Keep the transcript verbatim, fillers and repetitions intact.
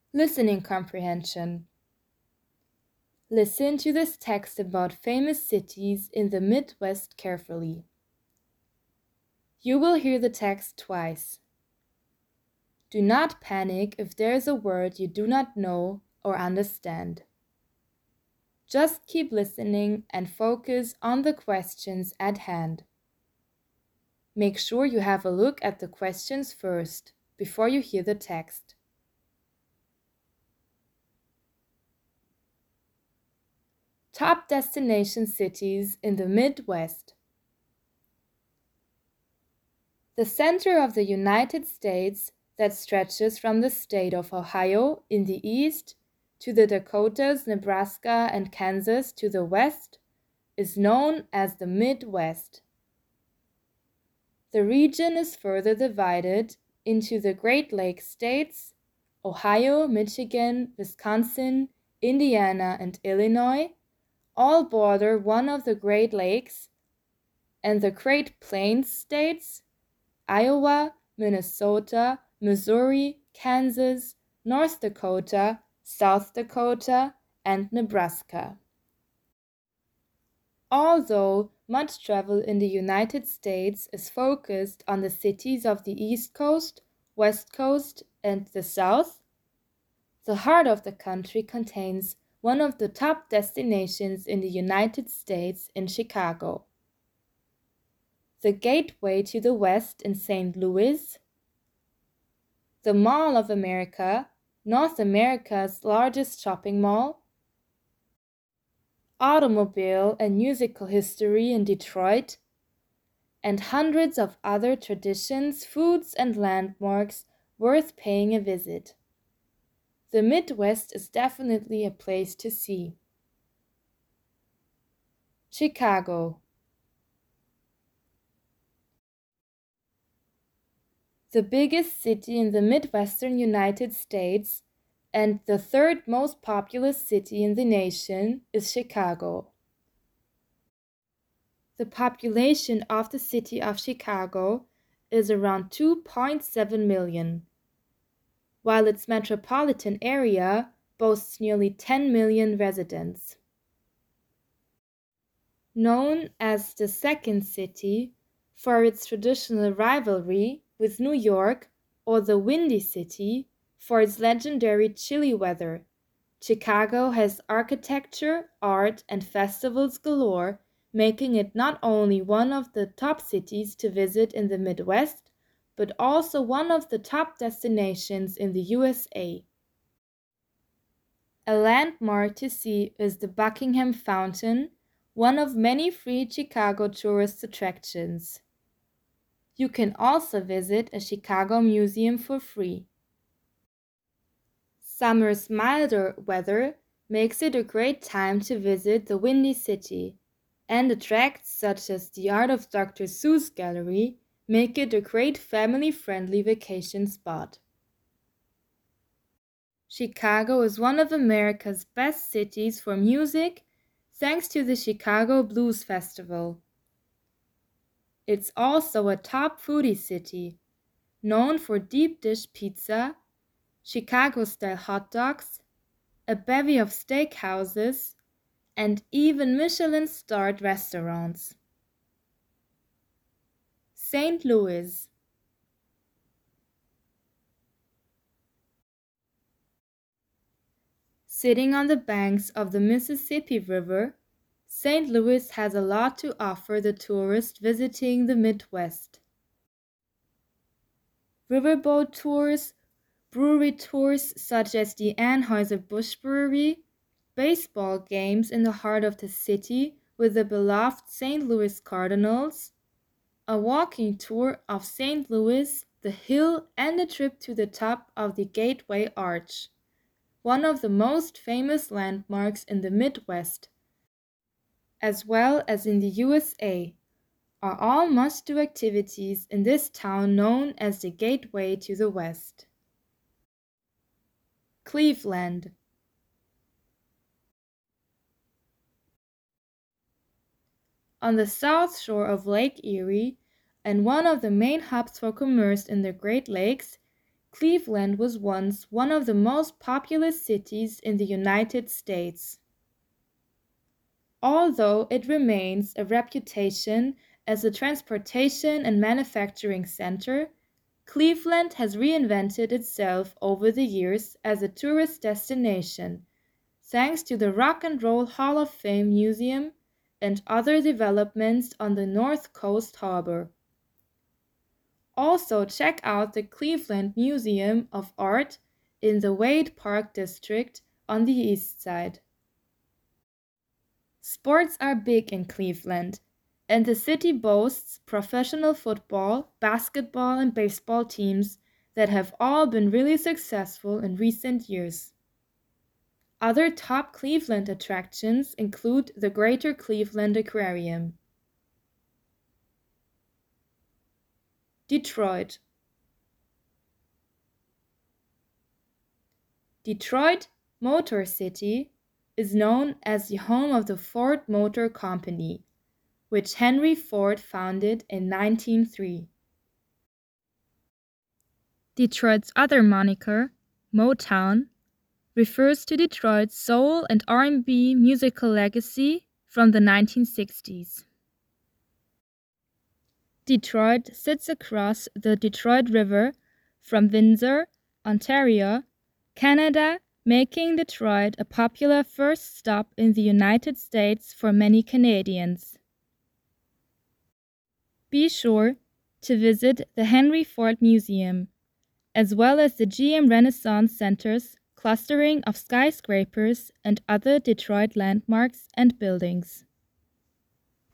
Listening comprehension. Listen to this text about famous cities in the Midwest carefully. You will hear the text twice. Do not panic if there is a word you do not know or understand. Just keep listening and focus on the questions at hand. Make sure you have a look at the questions first before you hear the text. Top destination cities in the Midwest. The center of the United States that stretches from the state of Ohio in the east to the Dakotas, Nebraska, and Kansas to the west is known as the Midwest. The region is further divided into the Great Lakes states, Ohio, Michigan, Wisconsin, Indiana, and Illinois, all border one of the Great Lakes, and the Great Plains states, Iowa, Minnesota, Missouri, Kansas, North Dakota, South Dakota, and Nebraska. Although much travel in the United States is focused on the cities of the East Coast, West Coast, and the South, the heart of the country contains one of the top destinations in the United States in Chicago. The Gateway to the West in Saint Louis, the Mall of America, North America's largest shopping mall, automobile and musical history in Detroit, and hundreds of other traditions, foods, and landmarks worth paying a visit. The Midwest is definitely a place to see. Chicago. The biggest city in the Midwestern United States and the third most populous city in the nation is Chicago. The population of the city of Chicago is around two point seven million, while its metropolitan area boasts nearly ten million residents. Known as the Second City for its traditional rivalry with New York, or the Windy City for its legendary chilly weather, Chicago has architecture, art, and festivals galore, making it not only one of the top cities to visit in the Midwest, but also one of the top destinations in the U S A. A landmark to see is the Buckingham Fountain, one of many free Chicago tourist attractions. You can also visit a Chicago museum for free. Summer's milder weather makes it a great time to visit the Windy City, and attracts such as the Art of Doctor Seuss Gallery make it a great family-friendly vacation spot. Chicago is one of America's best cities for music, thanks to the Chicago Blues Festival. It's also a top foodie city, known for deep dish pizza, Chicago-style hot dogs, a bevy of steakhouses, and even Michelin-starred restaurants. Saint Louis. Sitting on the banks of the Mississippi River, Saint Louis has a lot to offer the tourist visiting the Midwest. Riverboat tours, brewery tours such as the Anheuser-Busch Brewery, baseball games in the heart of the city with the beloved Saint Louis Cardinals, a walking tour of Saint Louis, the Hill, and a trip to the top of the Gateway Arch, one of the most famous landmarks in the Midwest, as well as in the U S A, are all must-do activities in this town known as the Gateway to the West. Cleveland. On the south shore of Lake Erie, and one of the main hubs for commerce in the Great Lakes, Cleveland was once one of the most populous cities in the United States. Although it remains a reputation as a transportation and manufacturing center, Cleveland has reinvented itself over the years as a tourist destination, thanks to the Rock and Roll Hall of Fame Museum and other developments on the North Coast Harbor. Also, check out the Cleveland Museum of Art in the Wade Park District on the east side. Sports are big in Cleveland, and the city boasts professional football, basketball, and baseball teams that have all been really successful in recent years. Other top Cleveland attractions include the Greater Cleveland Aquarium. Detroit. Detroit, Motor City, is known as the home of the Ford Motor Company, which Henry Ford founded in nineteen oh three. Detroit's other moniker, Motown, refers to Detroit's soul and R and B musical legacy from the nineteen sixties. Detroit sits across the Detroit River from Windsor, Ontario, Canada, making Detroit a popular first stop in the United States for many Canadians. Be sure to visit the Henry Ford Museum, as well as the G M Renaissance Center's clustering of skyscrapers and other Detroit landmarks and buildings.